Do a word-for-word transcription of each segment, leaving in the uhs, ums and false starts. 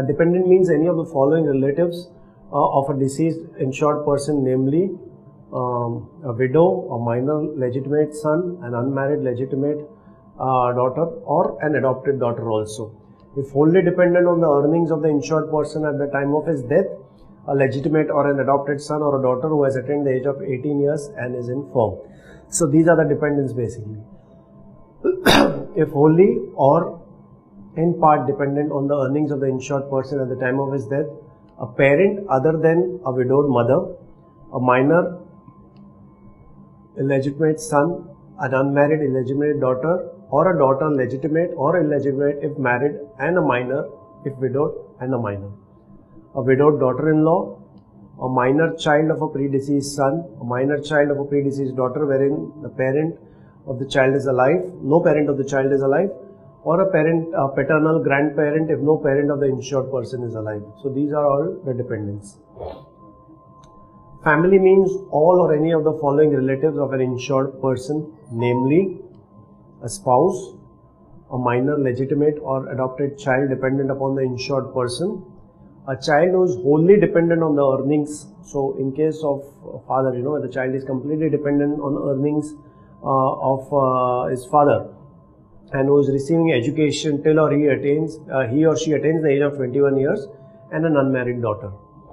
A dependent means any of the following relatives uh, of a deceased insured person, namely um, a widow, a minor legitimate son, an unmarried legitimate uh, daughter, or an adopted daughter also. If wholly dependent on the earnings of the insured person at the time of his death, a legitimate or an adopted son or a daughter who has attained the age of eighteen years and is infirm. So these are the dependents basically. If wholly or in part dependent on the earnings of the insured person at the time of his death, a parent other than a widowed mother, a minor illegitimate son, an unmarried illegitimate daughter, or a daughter legitimate or illegitimate if married, and a minor if widowed and a minor. A widowed daughter-in-law, a minor child of a predeceased son, a minor child of a predeceased daughter wherein the parent of the child is alive, no parent of the child is alive, or a parent, a paternal grandparent if no parent of the insured person is alive. So these are all the dependents. Family means all or any of the following relatives of an insured person, namely a spouse, a minor legitimate or adopted child dependent upon the insured person, a child who is wholly dependent on the earnings. So in case of father, you know, the child is completely dependent on earnings uh, of uh, his father, and who is receiving education till or he attains, uh, he or she attains the age of twenty-one years, and an unmarried daughter.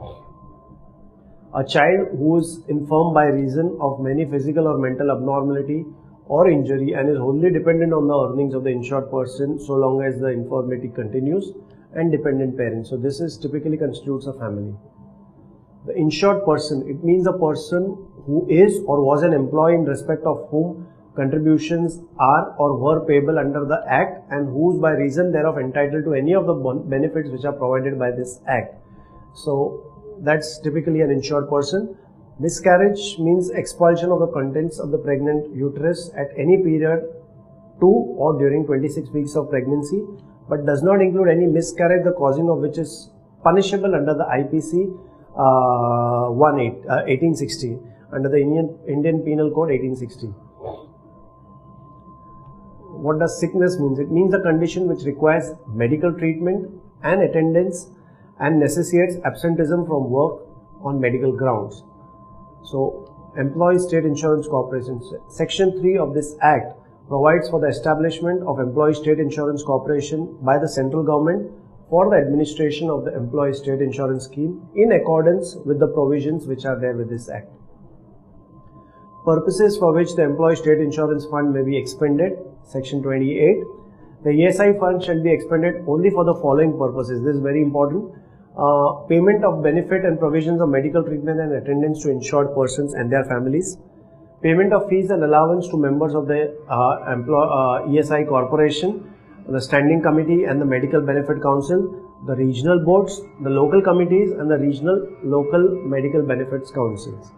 A child who is infirm by reason of many physical or mental abnormality or injury and is wholly dependent on the earnings of the insured person so long as the infirmity continues, and dependent parents. So this is typically constitutes a family. The insured person, it means a person who is or was an employee in respect of whom contributions are or were payable under the Act, and who is by reason thereof entitled to any of the benefits which are provided by this Act. So that's typically an insured person. Miscarriage means expulsion of the contents of the pregnant uterus at any period to or during twenty-six weeks of pregnancy, but does not include any miscarriage the causing of which is punishable under the I P C uh, eighteen sixty, under the Indian, Indian Penal Code eighteen sixty. What does sickness means? It means a condition which requires medical treatment and attendance and necessitates absenteeism from work on medical grounds. So, Employee State Insurance Corporation, Section three of this Act provides for the establishment of Employee State Insurance Corporation by the central government for the administration of the Employee State Insurance Scheme in accordance with the provisions which are there with this Act. Purposes for which the Employee State Insurance Fund may be expended, Section twenty-eight. The E S I fund shall be expended only for the following purposes. This is very important. Uh, payment of benefit and provisions of medical treatment and attendance to insured persons and their families. Payment of fees and allowance to members of the uh, employ, uh, E S I corporation, the standing committee and the medical benefit council, the regional boards, the local committees and the regional local medical benefits councils.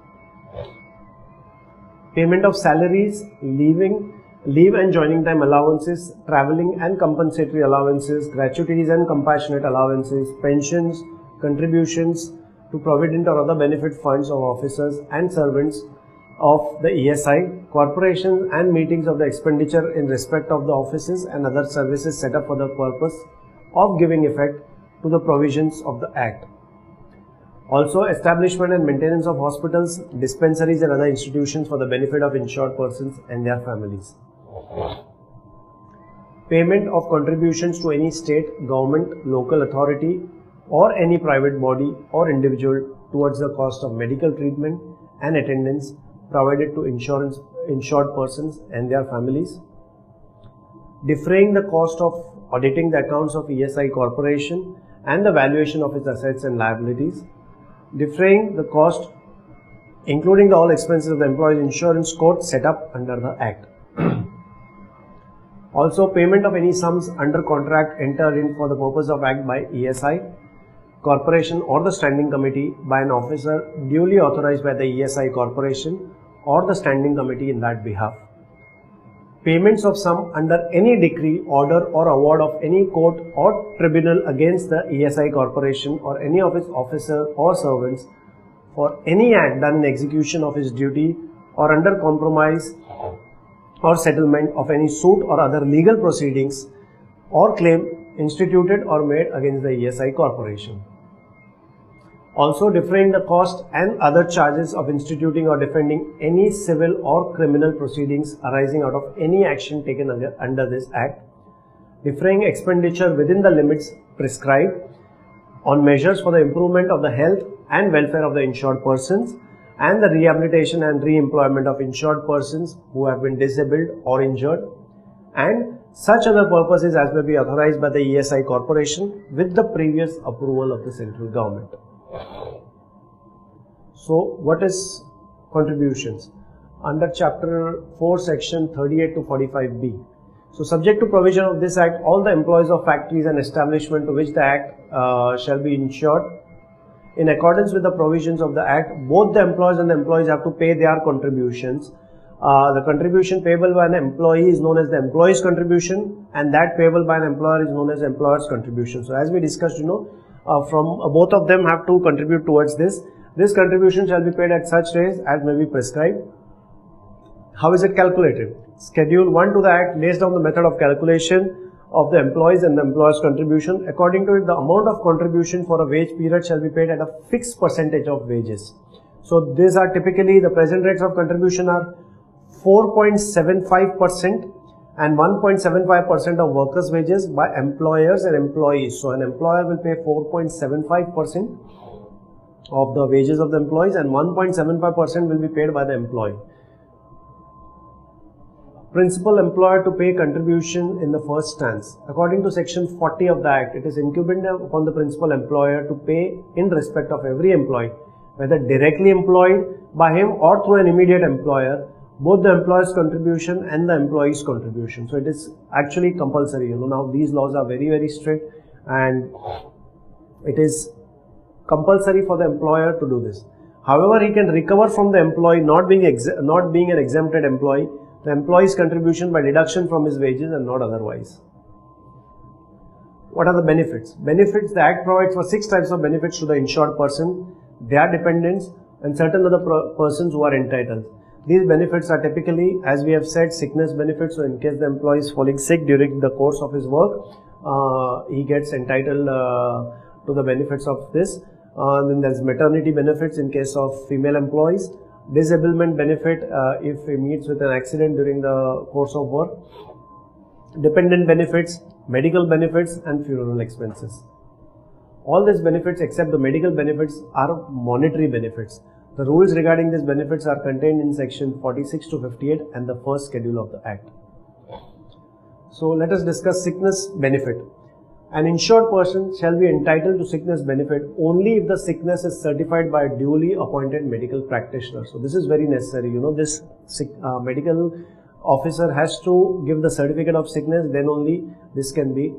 Payment of salaries, leaving, leave and joining time allowances, travelling and compensatory allowances, gratuities and compassionate allowances, pensions, contributions to provident or other benefit funds of officers and servants of the E S I, corporations and meetings of the expenditure in respect of the offices and other services set up for the purpose of giving effect to the provisions of the Act. Also, establishment and maintenance of hospitals, dispensaries and other institutions for the benefit of insured persons and their families. Payment of contributions to any state, government, local authority or any private body or individual towards the cost of medical treatment and attendance provided to insurance, insured persons and their families. Defraying the cost of auditing the accounts of E S I Corporation and the valuation of its assets and liabilities. Defraying the cost including the all expenses of the employees insurance code set up under the Act. Also, payment of any sums under contract entered in for the purpose of Act by E S I Corporation or the Standing Committee by an officer duly authorized by the E S I Corporation or the Standing Committee in that behalf. Payments of sum under any decree, order or award of any court or tribunal against the E S I Corporation or any of its officers or servants for any act done in execution of his duty or under compromise or settlement of any suit or other legal proceedings or claim instituted or made against the E S I corporation. Also defraying the cost and other charges of instituting or defending any civil or criminal proceedings arising out of any action taken under, under this Act. Defraying expenditure within the limits prescribed on measures for the improvement of the health and welfare of the insured persons and the rehabilitation and re-employment of insured persons who have been disabled or injured, and such other purposes as may be authorized by the E S I corporation with the previous approval of the central government. So what is contributions? Under chapter four section thirty-eight to forty-five B. So subject to provision of this Act, all the employees of factories and establishment to which the Act uh, shall be insured, in accordance with the provisions of the Act, both the employers and the employees have to pay their contributions. Uh, the contribution payable by an employee is known as the employee's contribution, and that payable by an employer is known as employer's contribution. So as we discussed, you know, uh, from uh, both of them have to contribute towards this. This contribution shall be paid at such rates as may be prescribed. How is it calculated? Schedule one to the Act lays down the method of calculation of the employees and the employer's contribution. According to it, the amount of contribution for a wage period shall be paid at a fixed percentage of wages. So these are typically the present rates of contribution are four point seven five percent and one point seven five percent of workers' wages by employers and employees. So an employer will pay four point seven five percent of the wages of the employees and one point seven five percent will be paid by the employee. Principal employer to pay contribution in the first stance. According to section forty of the Act, it is incumbent upon the principal employer to pay in respect of every employee, whether directly employed by him or through an immediate employer, both the employer's contribution and the employee's contribution. So it is actually compulsory. You know, now these laws are very, very strict, and it is compulsory for the employer to do this. However, he can recover from the employee not being ex not being an exempted employee the employee's contribution by deduction from his wages and not otherwise. What are the benefits? Benefits, the Act provides for six types of benefits to the insured person, their dependents, and certain other persons who are entitled. These benefits are typically, as we have said, sickness benefits. So in case the employee is falling sick during the course of his work, uh, he gets entitled uh, to the benefits of this. Uh, then there's maternity benefits in case of female employees. Disablement benefit uh, if he meets with an accident during the course of work. Dependent benefits, medical benefits, and funeral expenses. All these benefits except the medical benefits are monetary benefits. The rules regarding these benefits are contained in section forty-six to fifty-eight and the first schedule of the Act. So let us discuss sickness benefit. An insured person shall be entitled to sickness benefit only if the sickness is certified by a duly appointed medical practitioner. So this is very necessary. You know, this sick, uh, medical officer has to give the certificate of sickness, then only this can be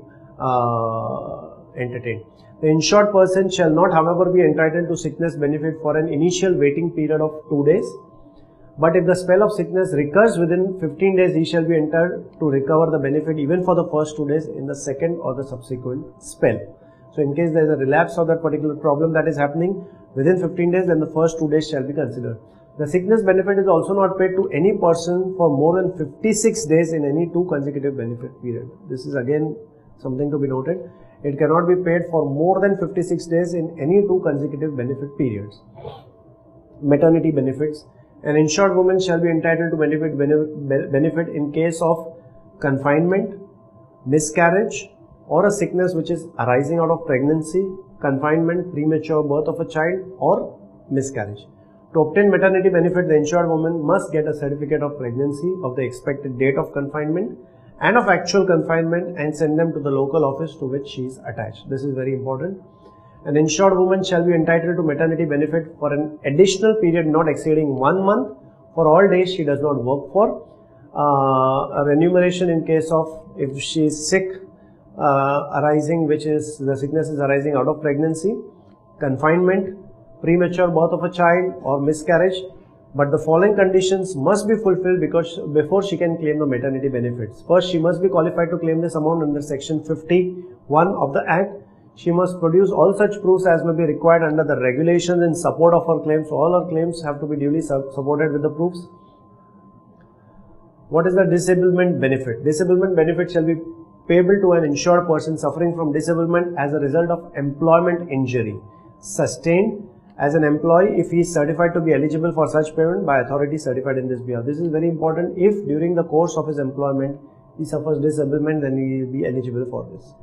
uh, entertained. The insured person shall not, however, be entitled to sickness benefit for an initial waiting period of two days. But if the spell of sickness recurs within fifteen days, he shall be entitled to recover the benefit even for the first two days in the second or the subsequent spell. So in case there is a relapse of that particular problem that is happening within fifteen days, then the first two days shall be considered. The sickness benefit is also not paid to any person for more than fifty-six days in any two consecutive benefit period. This is again something to be noted. It cannot be paid for more than fifty-six days in any two consecutive benefit periods. Maternity benefits. An insured woman shall be entitled to benefit, benefit in case of confinement, miscarriage, or a sickness which is arising out of pregnancy, confinement, premature birth of a child, or miscarriage. To obtain maternity benefit, the insured woman must get a certificate of pregnancy, of the expected date of confinement, and of actual confinement, and send them to the local office to which she is attached. This is very important. An insured woman shall be entitled to maternity benefit for an additional period not exceeding one month for all days she does not work for. Uh, a remuneration in case of if she is sick uh, arising, which is the sickness is arising out of pregnancy, confinement, premature birth of a child, or miscarriage. But the following conditions must be fulfilled because before she can claim the maternity benefits. First, she must be qualified to claim this amount under section fifty-one of the Act. She must produce all such proofs as may be required under the regulations in support of her claims. So all her claims have to be duly supported with the proofs. What is the disablement benefit? Disablement benefit shall be payable to an insured person suffering from disablement as a result of employment injury sustained as an employee if he is certified to be eligible for such payment by authority certified in this behalf. This is very important. If during the course of his employment he suffers disablement, then he will be eligible for this.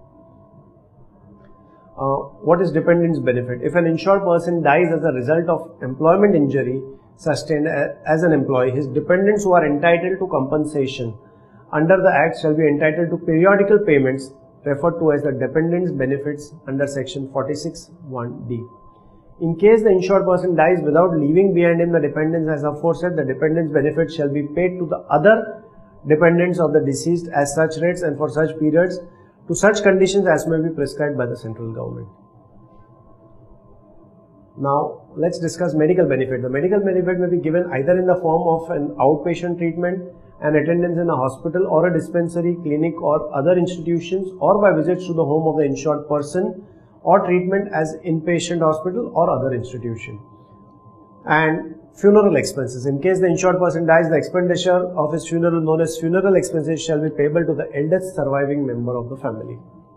Uh, what is dependent's benefit? If an insured person dies as a result of employment injury sustained as an employee, his dependents who are entitled to compensation under the Act shall be entitled to periodical payments referred to as the dependents benefits under section forty-six one D. In case the insured person dies without leaving behind him the dependents as aforesaid, the dependents benefit shall be paid to the other dependents of the deceased as such rates and for such periods to such conditions as may be prescribed by the central government. Now, let's discuss medical benefit. The medical benefit may be given either in the form of an outpatient treatment, an attendance in a hospital or a dispensary, clinic or other institutions, or by visits to the home of the insured person, or treatment as inpatient hospital or other institution. And funeral expenses. In case the insured person dies, the expenditure of his funeral, known as funeral expenses, shall be payable to the eldest surviving member of the family.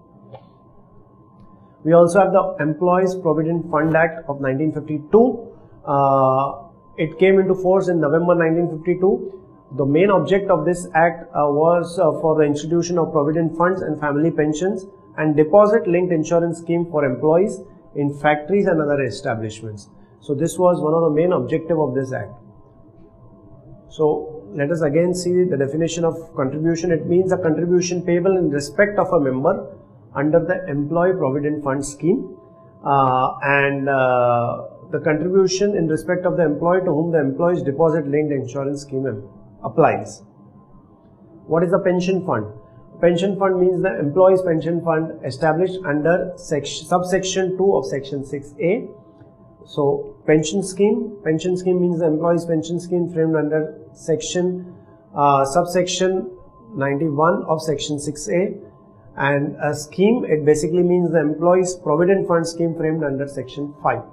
We also have the Employees Provident Fund Act of nineteen fifty-two. Uh, it came into force in November nineteen fifty-two. The main object of this act uh, was uh, for the institution of provident funds and family pensions and deposit-linked insurance scheme for employees in factories and other establishments. So this was one of the main objective of this act. So let us again see the definition of contribution. It means a contribution payable in respect of a member under the Employee Provident Fund scheme, uh, and uh, the contribution in respect of the employee to whom the employee's deposit-linked insurance scheme applies. What is the pension fund? Pension fund means the employee's pension fund established under section, subsection two of section six A. So pension scheme, pension scheme means the employee's pension scheme framed under section, uh, subsection ninety-one of section six A. And a scheme, it basically means the employee's provident fund scheme framed under section five.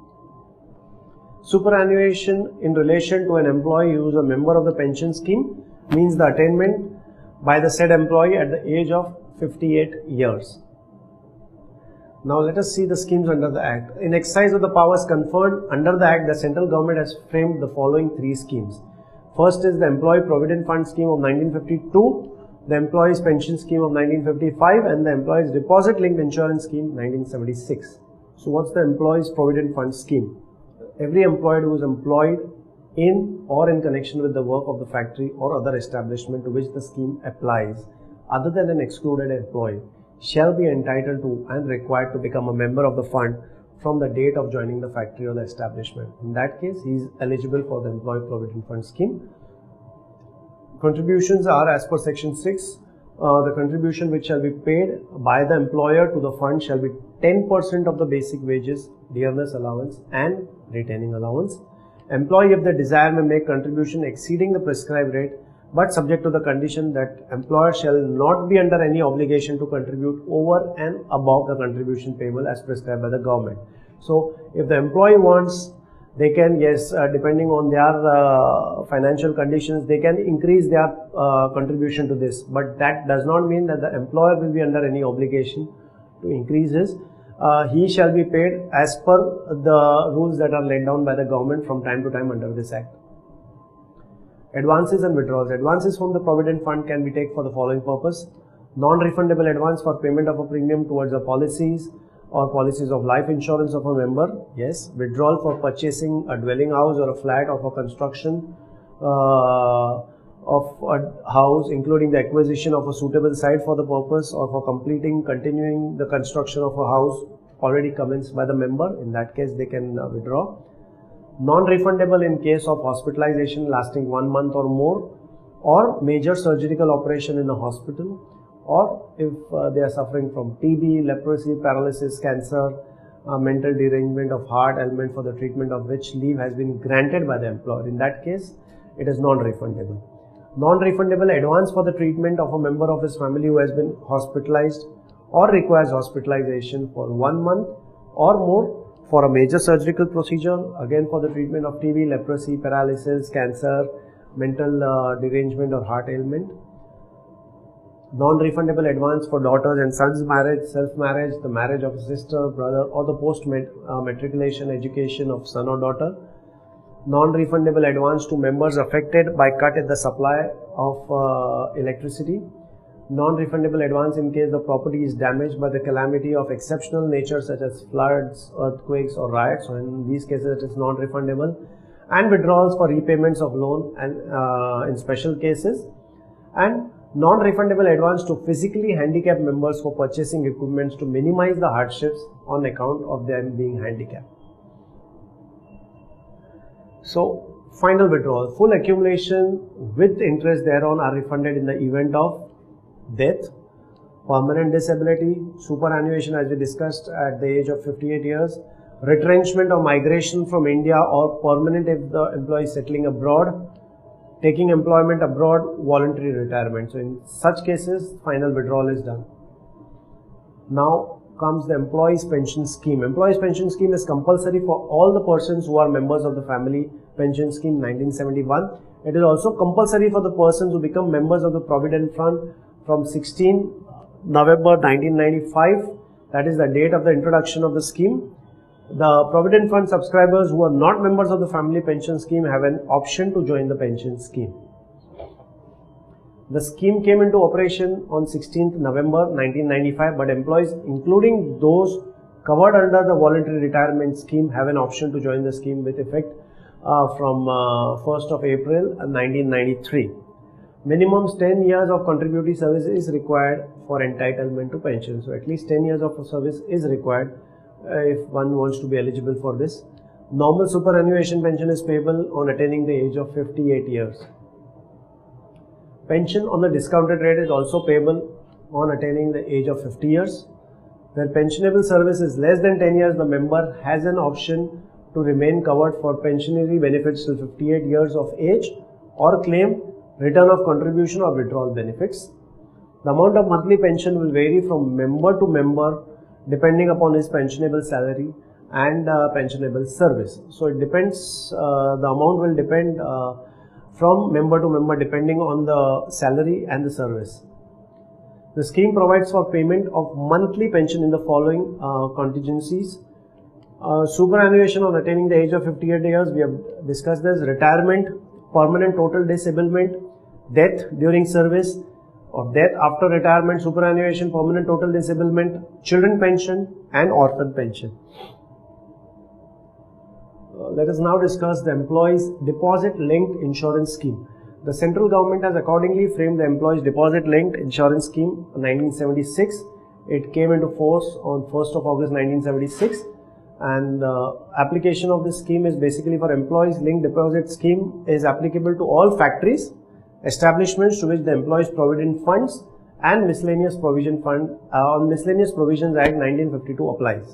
Superannuation in relation to an employee who is a member of the pension scheme means the attainment by the said employee at the age of fifty-eight years. Now let us see the schemes under the Act. In exercise of the powers conferred under the Act, the central government has framed the following three schemes. First is the Employee Provident Fund scheme of nineteen fifty-two, the Employees Pension scheme of nineteen fifty-five, and the Employees Deposit Linked Insurance scheme nineteen seventy-six. So what's the Employees Provident Fund scheme? Every employee who is employed in or in connection with the work of the factory or other establishment to which the scheme applies, other than an excluded employee, shall be entitled to and required to become a member of the fund from the date of joining the factory or the establishment. In that case, he is eligible for the Employee Provident Fund scheme. Contributions are as per section six. Uh, the contribution which shall be paid by the employer to the fund shall be ten percent of the basic wages, dearness allowance and retaining allowance. Employee, if they desire, may make contribution exceeding the prescribed rate, but subject to the condition that employer shall not be under any obligation to contribute over and above the contribution payable as prescribed by the government. So if the employee wants, they can, yes, uh, depending on their uh, financial conditions, they can increase their uh, contribution to this, but that does not mean that the employer will be under any obligation to increase his. Uh, he shall be paid as per the rules that are laid down by the government from time to time under this Act. Advances and withdrawals. Advances from the Provident Fund can be taken for the following purpose. Non-refundable advance for payment of a premium towards the policies or policies of life insurance of a member. Yes. Withdrawal for purchasing a dwelling house or a flat or for construction uh, of a house, including the acquisition of a suitable site for the purpose or for completing, continuing the construction of a house already commenced by the member. In that case, they can uh, withdraw. Non-refundable in case of hospitalization lasting one month or more, or major surgical operation in a hospital, or if uh, they are suffering from T B, leprosy, paralysis, cancer, uh, mental derangement of heart ailment for the treatment of which leave has been granted by the employer. In that case, it is non-refundable. Non-refundable advance for the treatment of a member of his family who has been hospitalized or requires hospitalization for one month or more for a major surgical procedure, again for the treatment of T B, leprosy, paralysis, cancer, mental uh, derangement or heart ailment. non-refundable advance for daughters and sons' marriage, self-marriage, the marriage of a sister, brother, or the post-matriculation education of son or daughter. Non-refundable advance to members affected by cut in the supply of uh, electricity. Non-refundable advance in case the property is damaged by the calamity of exceptional nature such as floods, earthquakes or riots. So in these cases it is non-refundable. And withdrawals for repayments of loan and uh, in special cases. And non-refundable advance to physically handicapped members for purchasing equipments to minimize the hardships on account of them being handicapped. So, final withdrawal. Full accumulation with interest thereon are refunded in the event of death, permanent disability, superannuation as we discussed at the age of fifty-eight years, retrenchment or migration from India, or permanent if the employee is settling abroad, taking employment abroad, voluntary retirement. So in such cases, final withdrawal is done. Now comes the employees pension scheme. Employees pension scheme is compulsory for all the persons who are members of the family pension scheme nineteen seventy-one. It is also compulsory for the persons who become members of the Provident Fund from sixteenth November nineteen ninety-five. That is the date of the introduction of the scheme. The Provident Fund subscribers who are not members of the family pension scheme have an option to join the pension scheme. The scheme came into operation on sixteenth November nineteen ninety-five, but employees, including those covered under the voluntary retirement scheme, have an option to join the scheme with effect uh, from uh, first of April nineteen ninety-three. Minimum ten years of contributory service is required for entitlement to pension. So at least ten years of service is required Uh, if one wants to be eligible for this. Normal superannuation pension is payable on attaining the age of fifty-eight years. Pension on the discounted rate is also payable on attaining the age of fifty years. Where pensionable service is less than ten years, the member has an option to remain covered for pensionary benefits till fifty-eight years of age, or claim return of contribution or withdrawal benefits. The amount of monthly pension will vary from member to member depending upon his pensionable salary and uh, pensionable service. So it depends, uh, the amount will depend uh, from member to member depending on the salary and the service. The scheme provides for payment of monthly pension in the following uh, contingencies. Uh, superannuation on attaining the age of fifty-eight years, we have discussed this. Retirement, permanent total disablement, death during service, or death after retirement, superannuation, permanent total disablement, children pension and orphan pension. Uh, let us now discuss the employees deposit linked insurance scheme. The central government has accordingly framed the employees deposit linked insurance scheme in nineteen seventy-six. It came into force on first of August nineteen seventy-six, and the uh, application of this scheme is basically for employees linked deposit scheme is applicable to all factories, establishments to which the Employees Provident Funds and Miscellaneous Provision Fund uh, on Miscellaneous Provisions Act nineteen fifty-two applies.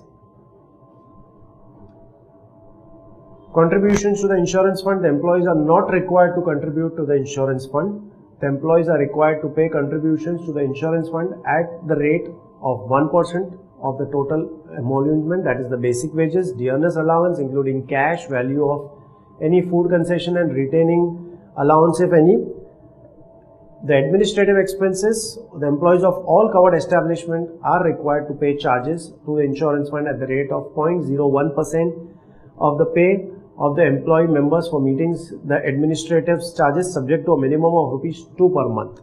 Contributions to the insurance fund. The employees are not required to contribute to the insurance fund. The employees are required to pay contributions to the insurance fund at the rate of one percent of the total emolument, that is the basic wages, dearness allowance including cash, value of any food concession and retaining allowance if any. The administrative expenses, the employees of all covered establishment are required to pay charges to the insurance fund at the rate of zero point zero one percent of the pay of the employee members for meetings the administrative charges subject to a minimum of rupees two per month.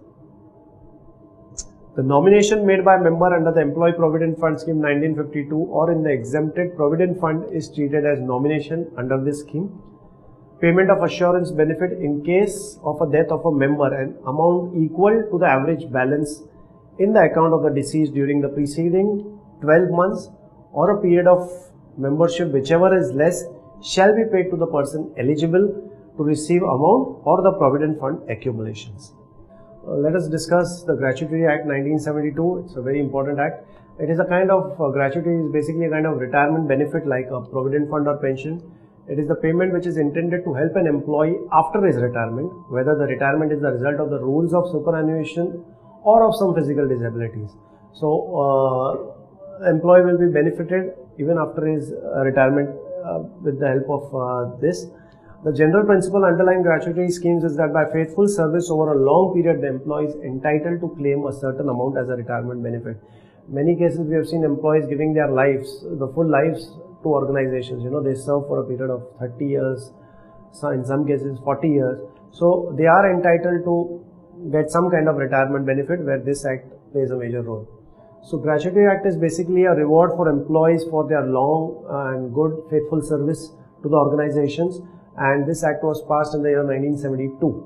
The nomination made by a member under the Employee Provident Fund Scheme nineteen fifty-two or in the exempted Provident Fund is treated as nomination under this scheme. Payment of assurance benefit in case of a death of a member, an amount equal to the average balance in the account of the deceased during the preceding twelve months or a period of membership, whichever is less, shall be paid to the person eligible to receive amount or the Provident Fund accumulations. Uh, let us discuss the Gratuity Act nineteen seventy-two. It's a very important act. It is a kind of uh, gratuity is basically a kind of retirement benefit like a provident fund or pension. It is the payment which is intended to help an employee after his retirement, whether the retirement is the result of the rules of superannuation or of some physical disabilities. So, uh, employee will be benefited even after his uh, retirement uh, with the help of uh, this. The general principle underlying gratuity schemes is that by faithful service over a long period, the employee is entitled to claim a certain amount as a retirement benefit. Many cases we have seen employees giving their lives, the full lives to organizations. You know, they serve for a period of thirty years, so in some cases forty years. So they are entitled to get some kind of retirement benefit where this act plays a major role. So Gratuity Act is basically a reward for employees for their long and good faithful service to the organizations, and this act was passed in the year nineteen seventy-two.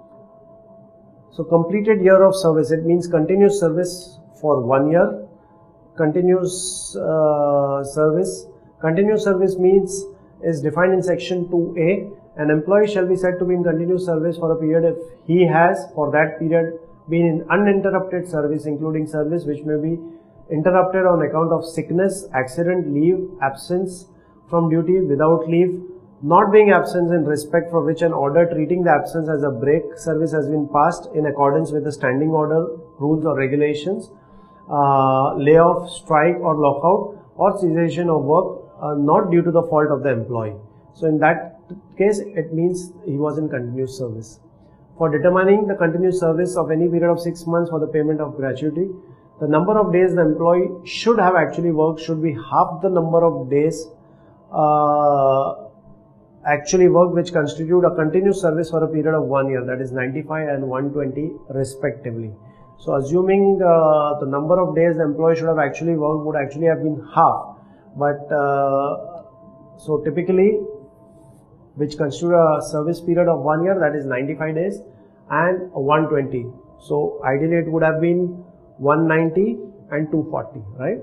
So completed year of service, it means continuous service for one year. Continuous uh, service. Continuous service means is defined in section two A. An employee shall be said to be in continuous service for a period if he has for that period been in uninterrupted service, including service which may be interrupted on account of sickness, accident, leave, absence from duty without leave, not being absent in respect for which an order treating the absence as a break service has been passed in accordance with the standing order, rules or regulations, uh, layoff, strike or lockout, or cessation of work uh, not due to the fault of the employee. So in that case, it means he was in continuous service. For determining the continuous service of any period of six months for the payment of gratuity, the number of days the employee should have actually worked should be half the number of days uh, actually worked, which constitute a continuous service for a period of one year, that is ninety-five and one hundred twenty respectively. So assuming uh, the number of days the employee should have actually worked would actually have been half, but uh, so typically which constitute a service period of one year, that is ninety-five days and one hundred twenty. So ideally it would have been one hundred ninety and two hundred forty, right?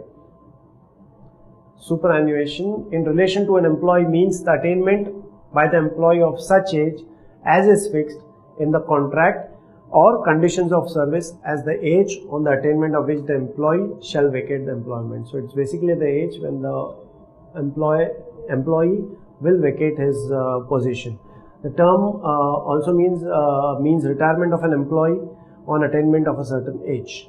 Superannuation in relation to an employee means the attainment by the employee of such age as is fixed in the contract or conditions of service as the age on the attainment of which the employee shall vacate the employment. So it's basically the age when the employee employee will vacate his uh, position. The term uh, also means uh, means retirement of an employee on attainment of a certain age.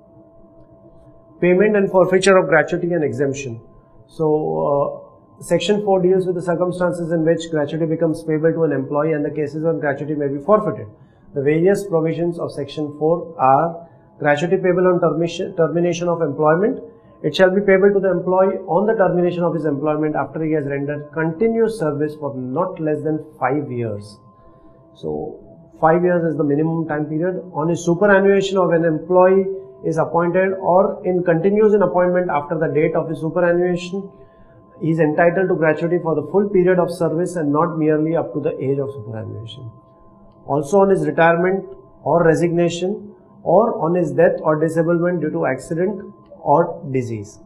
Payment and forfeiture of gratuity and exemption. So uh, section four deals with the circumstances in which gratuity becomes payable to an employee and the cases when gratuity may be forfeited. The various provisions of section four are: gratuity payable on termination, termination of employment. It shall be payable to the employee on the termination of his employment after he has rendered continuous service for not less than five years. So five years is the minimum time period. On his superannuation of an employee is appointed or in continues in appointment after the date of his superannuation, he is entitled to gratuity for the full period of service and not merely up to the age of superannuation. Also on his retirement or resignation or on his death or disablement due to accident or disease.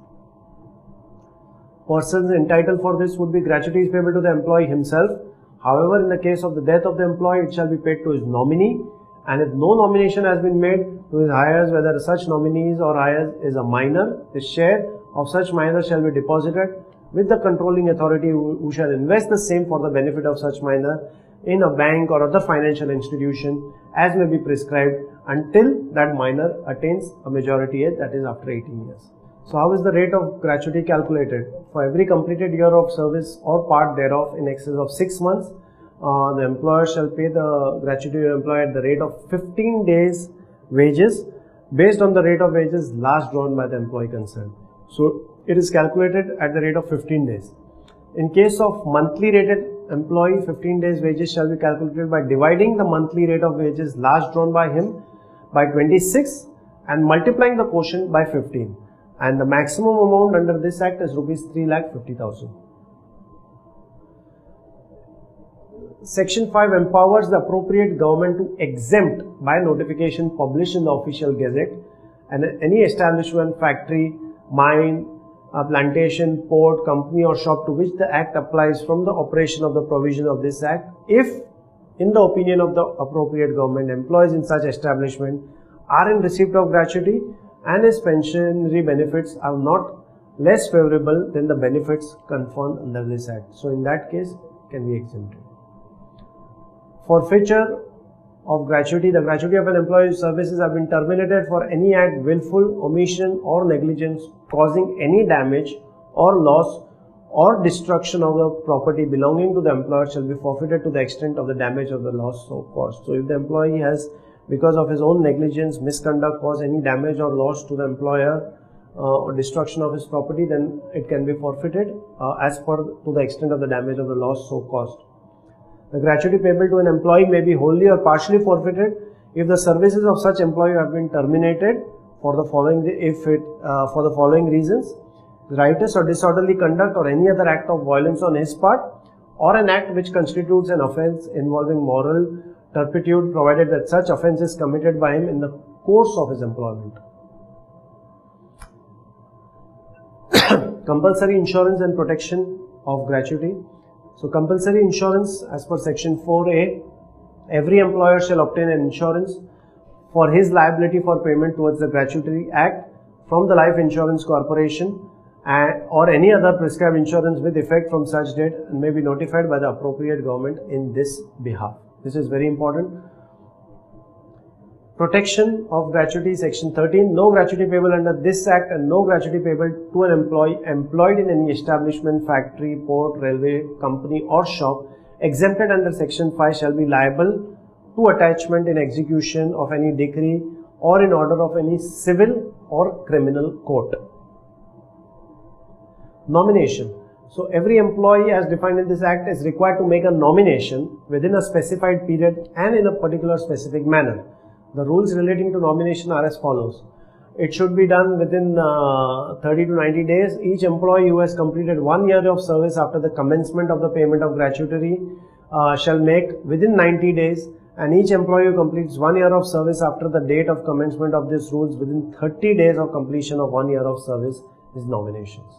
Persons entitled for this would be gratuity is payable to the employee himself. However, in the case of the death of the employee, it shall be paid to his nominee, and if no nomination has been made to his heirs, whether such nominees or heirs is a minor, the share of such minor shall be deposited with the controlling authority who, who shall invest the same for the benefit of such minor in a bank or other financial institution as may be prescribed until that minor attains a majority age, that is after eighteen years. So how is the rate of gratuity calculated? For every completed year of service or part thereof in excess of six months, uh, the employer shall pay the gratuity to the employee at the rate of fifteen days wages based on the rate of wages last drawn by the employee concerned. So it is calculated at the rate of fifteen days. In case of monthly rated employee, fifteen days wages shall be calculated by dividing the monthly rate of wages last drawn by him by twenty-six and multiplying the quotient by fifteen. And the maximum amount under this act is rupees three lakh fifty thousand. Section five empowers the appropriate government to exempt by notification published in the official gazette and any establishment, factory, mine, a plantation, port, company or shop to which the act applies from the operation of the provision of this act, if in the opinion of the appropriate government, employees in such establishment are in receipt of gratuity and his pensionary benefits are not less favorable than the benefits conferred under this act. So in that case, can be exempted. Forfeiture of gratuity. The gratuity of an employee's services have been terminated for any act, willful omission or negligence causing any damage or loss or destruction of the property belonging to the employer shall be forfeited to the extent of the damage or the loss so caused. So if the employee has, because of his own negligence, misconduct, caused any damage or loss to the employer uh, or destruction of his property, then it can be forfeited uh, as per to the extent of the damage or the loss so caused. The gratuity payable to an employee may be wholly or partially forfeited if the services of such employee have been terminated for the following if it uh, for the following reasons: riotous or disorderly conduct or any other act of violence on his part, or an act which constitutes an offence involving moral turpitude, provided that such offence is committed by him in the course of his employment. Compulsory insurance and protection of gratuity. So compulsory insurance, as per section four A, every employer shall obtain an insurance for his liability for payment towards the gratuity act from the Life Insurance Corporation and or any other prescribed insurance with effect from such date, and may be notified by the appropriate government in this behalf. This is very important. Protection of gratuity, section thirteen. No gratuity payable under this act and no gratuity payable to an employee employed in any establishment, factory, port, railway, company or shop exempted under section five shall be liable to attachment in execution of any decree or in order of any civil or criminal court. Nomination. So every employee as defined in this act is required to make a nomination within a specified period and in a particular specific manner. The rules relating to nomination are as follows. It should be done within uh, thirty to ninety days. Each employee who has completed one year of service after the commencement of the payment of gratuity uh, shall make within ninety days, and each employee who completes one year of service after the date of commencement of these rules within thirty days of completion of one year of service is nominations.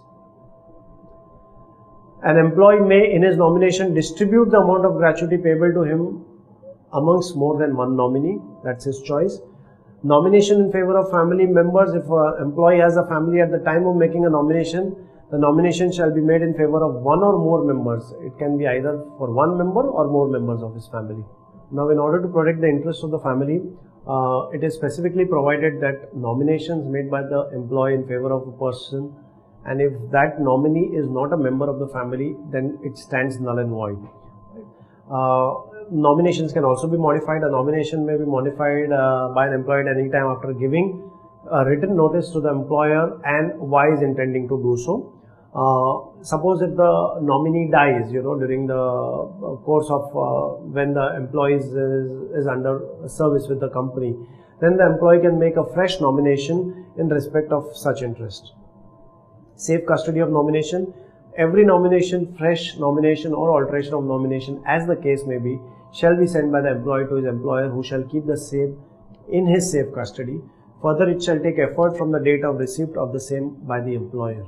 An employee may in his nomination distribute the amount of gratuity payable to him amongst more than one nominee. That's his choice. Nomination in favor of family members. If an employee has a family at the time of making a nomination, the nomination shall be made in favor of one or more members. It can be either for one member or more members of his family. Now, in order to protect the interests of the family, uh, it is specifically provided that nominations made by the employee in favor of a person, and if that nominee is not a member of the family, then it stands null and void. Uh, Nominations can also be modified. A nomination may be modified uh, by an employee at any time after giving a written notice to the employer and why is intending to do so. Uh, suppose if the nominee dies, you know, during the course of uh, when the employee is, is under service with the company, then the employee can make a fresh nomination in respect of such interest. Safe custody of nomination. Every nomination, fresh nomination or alteration of nomination, as the case may be, shall be sent by the employee to his employer, who shall keep the same in his safe custody. Further, it shall take effort from the date of receipt of the same by the employer.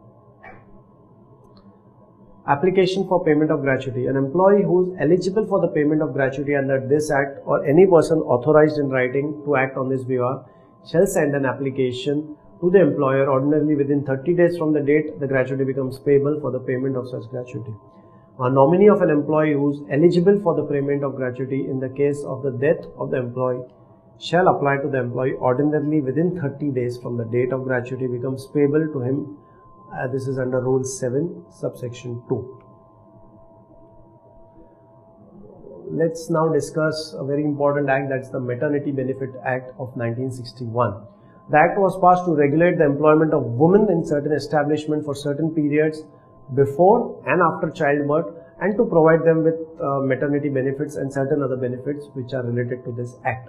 Application for payment of gratuity. An employee who is eligible for the payment of gratuity under this act, or any person authorized in writing to act on this behalf, shall send an application to the employer ordinarily within thirty days from the date the gratuity becomes payable for the payment of such gratuity. A nominee of an employee who is eligible for the payment of gratuity in the case of the death of the employee shall apply to the employee ordinarily within thirty days from the date of gratuity becomes payable to him. Uh, this is under Rule seven, subsection two. Let's now discuss a very important act, that's the Maternity Benefit Act of nineteen sixty-one. The act was passed to regulate the employment of women in certain establishments for certain periods before and after childbirth, and to provide them with uh, maternity benefits and certain other benefits which are related to this act.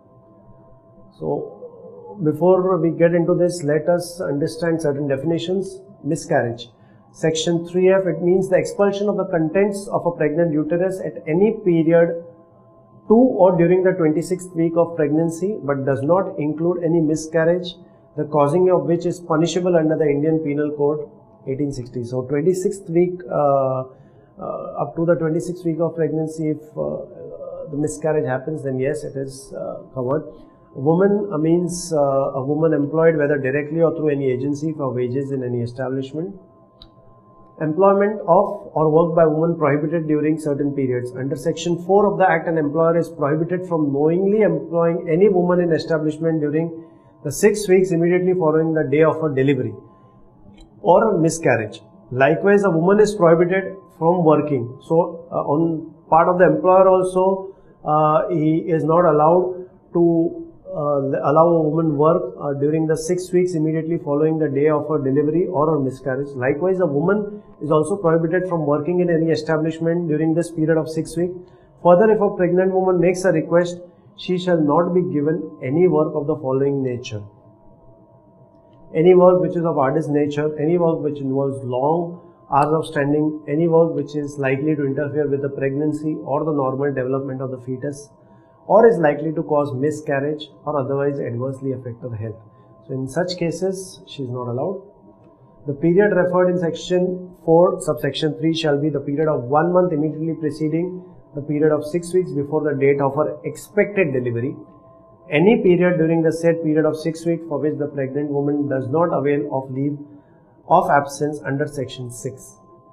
So, before we get into this, let us understand certain definitions. Miscarriage. Section three F, it means the expulsion of the contents of a pregnant uterus at any period to or during the twenty-sixth week of pregnancy, but does not include any miscarriage, the causing of which is punishable under the Indian Penal Code eighteen sixty. So twenty-sixth week, uh, uh, up to the twenty-sixth week of pregnancy, if uh, the miscarriage happens, then yes, it is uh, covered. Woman uh, means uh, a woman employed whether directly or through any agency for wages in any establishment. Employment of or work by women prohibited during certain periods. Under section four of the Act, an employer is prohibited from knowingly employing any woman in establishment during the six weeks immediately following the day of her delivery or a miscarriage. Likewise, a woman is prohibited from working. So, uh, on part of the employer also, uh, he is not allowed to uh, allow a woman work uh, during the six weeks immediately following the day of her delivery or her miscarriage. Likewise, a woman is also prohibited from working in any establishment during this period of six weeks. Further, if a pregnant woman makes a request, she shall not be given any work of the following nature. Any work which is of artist nature, any work which involves long hours of standing, any work which is likely to interfere with the pregnancy or the normal development of the fetus, or is likely to cause miscarriage or otherwise adversely affect her health. So in such cases, she is not allowed. The period referred in section four, subsection three shall be the period of one month immediately preceding the period of six weeks before the date of her expected delivery. Any period during the said period of six weeks for which the pregnant woman does not avail of leave of absence under section six.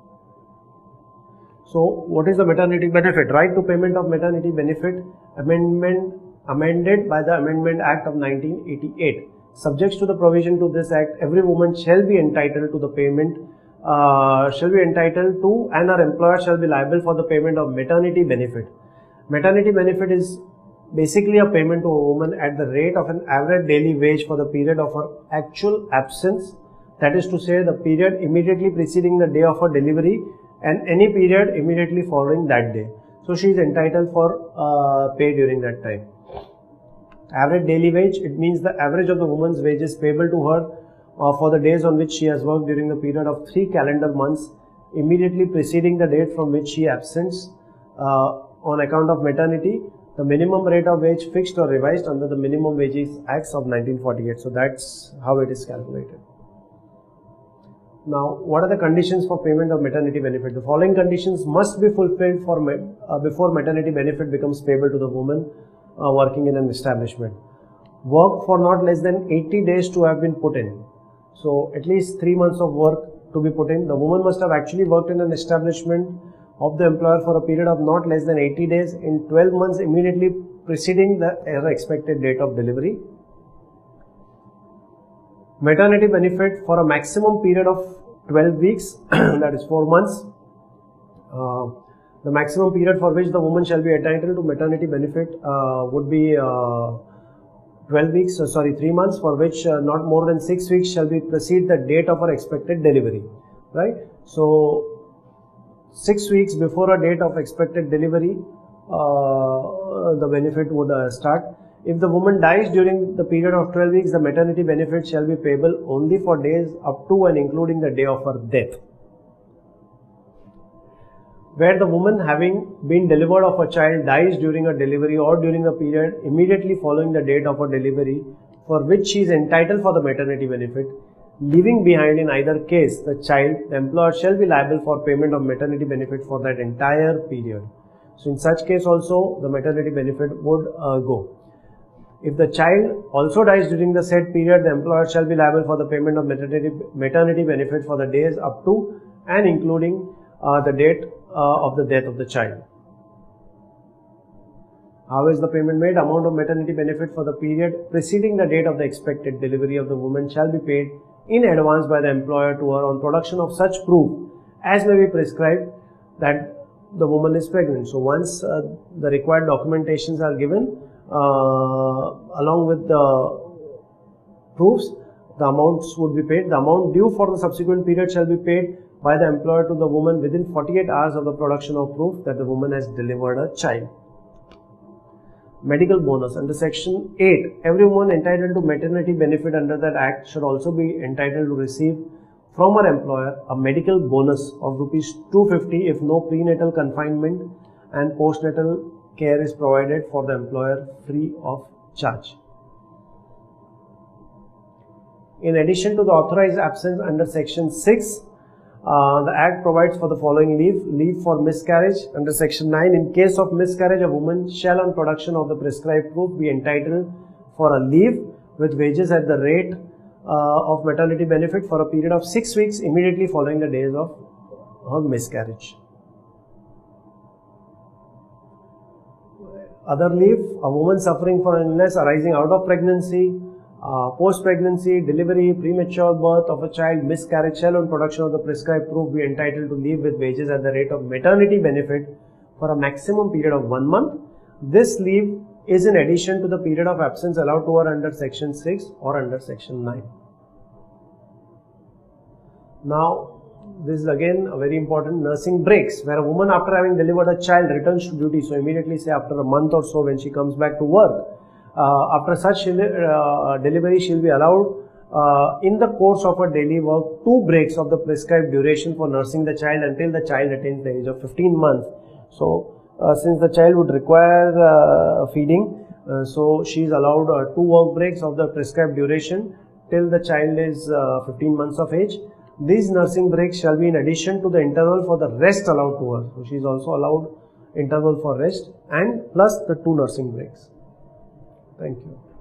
So, what is the maternity benefit? Right to payment of maternity benefit amendment amended by the Amendment Act of nineteen eighty-eight. Subject to the provision to this act, every woman shall be entitled to the payment, uh, shall be entitled to, and her employer shall be liable for the payment of maternity benefit. Maternity benefit is basically a payment to a woman at the rate of an average daily wage for the period of her actual absence, that is to say the period immediately preceding the day of her delivery and any period immediately following that day. So she is entitled for uh, pay during that time. Average daily wage, it means the average of the woman's wages payable to her uh, for the days on which she has worked during the period of three calendar months immediately preceding the date from which she absents uh, on account of maternity. The minimum rate of wage fixed or revised under the Minimum Wages Acts of nineteen forty-eight. So that's how it is calculated. Now, what are the conditions for payment of maternity benefit? The following conditions must be fulfilled for uh, before maternity benefit becomes payable to the woman uh, working in an establishment. Work for not less than eighty days to have been put in. So, at least three months of work to be put in. The woman must have actually worked in an establishment of the employer for a period of not less than eighty days in twelve months immediately preceding the expected date of delivery. Maternity benefit for a maximum period of twelve weeks, that is four months. Uh, the maximum period for which the woman shall be entitled to maternity benefit uh, would be uh, twelve weeks, uh, sorry, three months, for which uh, not more than six weeks shall be precede the date of her expected delivery, right? So, six weeks before a date of expected delivery, uh, the benefit would uh, start. If the woman dies during the period of twelve weeks, the maternity benefit shall be payable only for days up to and including the day of her death. Where the woman, having been delivered of a child, dies during a delivery or during a period immediately following the date of her delivery for which she is entitled for the maternity benefit, leaving behind in either case the child, the employer shall be liable for payment of maternity benefit for that entire period. So in such case also the maternity benefit would uh, go. If the child also dies during the said period, the employer shall be liable for the payment of maternity, maternity benefit for the days up to and including uh, the date uh, of the death of the child. How is the payment made? Amount of maternity benefit for the period preceding the date of the expected delivery of the woman shall be paid in advance by the employer to her on production of such proof as may be prescribed that the woman is pregnant. So once uh, the required documentations are given uh, along with the proofs, the amounts would be paid. The amount due for the subsequent period shall be paid by the employer to the woman within forty-eight hours of the production of proof that the woman has delivered a child. Medical bonus. Under section eight, every woman entitled to maternity benefit under that act should also be entitled to receive from her employer a medical bonus of rupees two hundred fifty if no prenatal confinement and postnatal care is provided for the employer free of charge. In addition to the authorized absence under section six, Uh, the Act provides for the following leave. Leave for miscarriage. Under section nine, in case of miscarriage, a woman shall on production of the prescribed proof be entitled for a leave with wages at the rate uh, of maternity benefit for a period of six weeks immediately following the days of her miscarriage. Other leave, a woman suffering from an illness arising out of pregnancy, uh, post-pregnancy, delivery, premature birth of a child, miscarriage shall on production of the prescribed proof be entitled to leave with wages at the rate of maternity benefit for a maximum period of one month. This leave is in addition to the period of absence allowed to her under section six or under section nine. Now, this is again a very important nursing breaks, where a woman after having delivered a child returns to duty. So immediately, say after a month or so, when she comes back to work, uh, after such uh, delivery, she will be allowed uh, in the course of her daily work two breaks of the prescribed duration for nursing the child until the child attains the age of fifteen months. So uh, since the child would require uh, feeding, uh, so she is allowed uh, two work breaks of the prescribed duration till the child is uh, fifteen months of age. These nursing breaks shall be in addition to the interval for the rest allowed to her. So she is also allowed interval for rest and plus the two nursing breaks. Thank you.